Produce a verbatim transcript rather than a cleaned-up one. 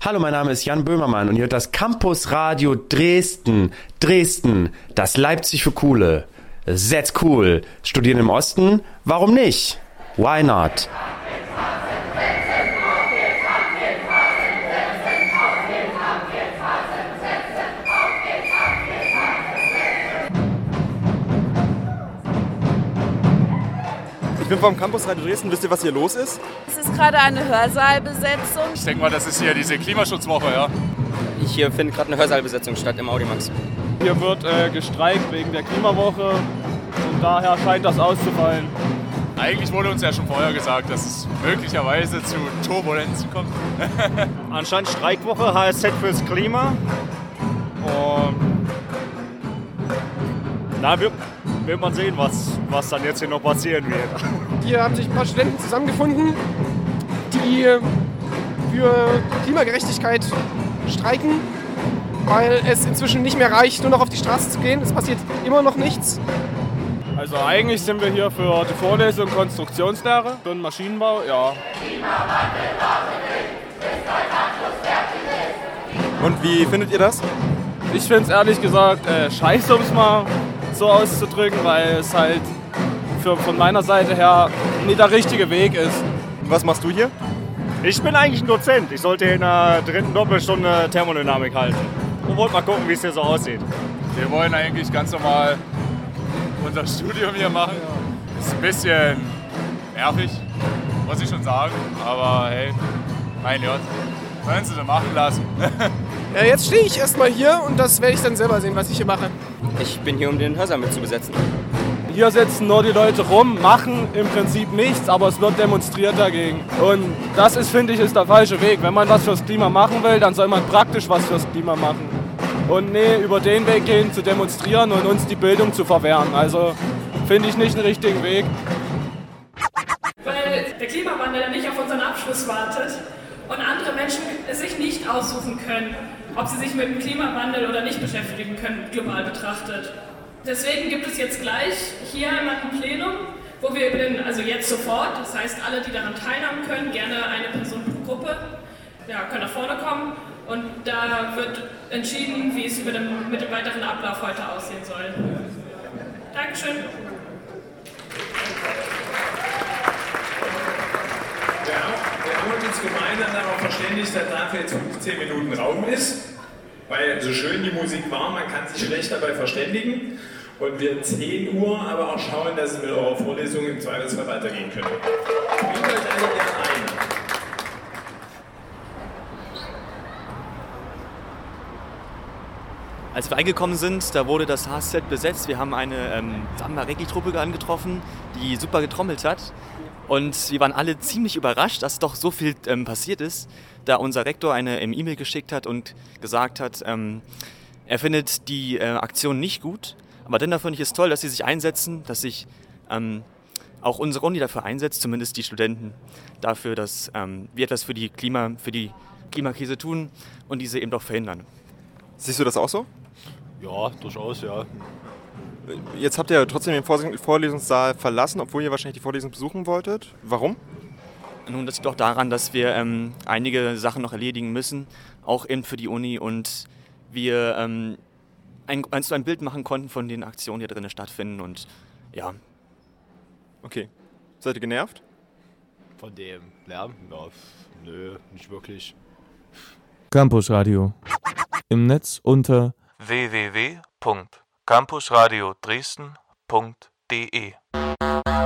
Hallo, mein Name ist Jan Böhmermann und ihr hört das Campus Radio Dresden. Dresden, das Leipzig für Coole. That's cool. Studieren im Osten? Warum nicht? Why not? Ich bin vom Campus Radio Dresden. Wisst ihr, was hier los ist? Es ist gerade eine Hörsaalbesetzung. Ich denke mal, das ist hier diese Klimaschutzwoche, ja. Hier findet gerade eine Hörsaalbesetzung statt im Audimax. Hier wird äh, gestreikt wegen der Klimawoche und daher scheint das auszufallen. Eigentlich wurde uns ja schon vorher gesagt, dass es möglicherweise zu Turbulenzen kommt. Anscheinend Streikwoche, H S Z fürs Klima. Und na, wird, wird man sehen, was, was dann jetzt hier noch passieren wird. Hier haben sich ein paar Studenten zusammengefunden, die für Klimagerechtigkeit streiken, weil es inzwischen nicht mehr reicht, nur noch auf die Straße zu gehen. Es passiert immer noch nichts. Also eigentlich sind wir hier für die Vorlesung Konstruktionslehre, für den Maschinenbau, ja. Und wie findet ihr das? Ich finde es ehrlich gesagt äh, scheiße, um es mal so auszudrücken, weil es halt für, von meiner Seite her nicht der richtige Weg ist. Was machst du hier? Ich bin eigentlich ein Dozent. Ich sollte in der dritten Doppelstunde Thermodynamik halten. Und wollte mal gucken, wie es hier so aussieht. Wir wollen eigentlich ganz normal unser Studium hier machen. Ist ein bisschen nervig, muss ich schon sagen. Aber hey, mein Gott, sollen sie das machen lassen. Ja, jetzt stehe ich erstmal hier und das werde ich dann selber sehen, was ich hier mache. Ich bin hier, um den Hörsaal mit zu besetzen. Hier sitzen nur die Leute rum, machen im Prinzip nichts, aber es wird demonstriert dagegen. Und das ist, finde ich, ist der falsche Weg. Wenn man was fürs Klima machen will, dann soll man praktisch was fürs Klima machen. Und nee, über den Weg gehen, zu demonstrieren und uns die Bildung zu verwehren. Also finde ich nicht den richtigen Weg. Weil der Klimawandel nicht auf unseren Abschluss wartet und andere Menschen es sich nicht aussuchen können, ob sie sich mit dem Klimawandel oder nicht beschäftigen können, global betrachtet. Deswegen gibt es jetzt gleich hier einmal ein Plenum, wo wir über den, also jetzt sofort, das heißt alle, die daran teilhaben können, gerne eine Person pro Gruppe, ja, können nach vorne kommen und da wird entschieden, wie es über den, mit dem weiteren Ablauf heute aussehen soll. Dankeschön. Wir haben uns gemeinsam darauf verständigt, dass dafür jetzt fünfzehn Minuten Raum ist, weil so schön die Musik war, man kann sich schlecht dabei verständigen und wir zehn Uhr aber auch schauen, dass es mit eurer Vorlesung im Zweifelsfall weitergehen könnte. Bringt euch alle gerne ein. Als wir eingekommen sind, da wurde das H S Z besetzt. Wir haben eine ähm, Samba-Reggae-Truppe angetroffen, die super getrommelt hat. Und wir waren alle ziemlich überrascht, dass doch so viel ähm, passiert ist, da unser Rektor eine ähm, E-Mail geschickt hat und gesagt hat, ähm, er findet die äh, Aktion nicht gut. Aber dennoch finde ich es toll, dass sie sich einsetzen, dass sich ähm, auch unsere Uni dafür einsetzt, zumindest die Studenten, dafür, dass ähm, wir etwas für die, Klima, für die Klimakrise tun und diese eben doch verhindern. Siehst du das auch so? Ja, durchaus, ja. Jetzt habt ihr trotzdem den Vorlesungssaal verlassen, obwohl ihr wahrscheinlich die Vorlesung besuchen wolltet. Warum? Nun, das liegt auch daran, dass wir ähm, einige Sachen noch erledigen müssen, auch eben für die Uni, und wir ähm, ein, ein, ein Bild machen konnten von den Aktionen, die da drinnen stattfinden, und ja. Okay. Seid ihr genervt? Von dem Lärm? Ja, nö, nicht wirklich. Campus Radio. Im Netz unter w w w punkt campusradio dresden punkt d e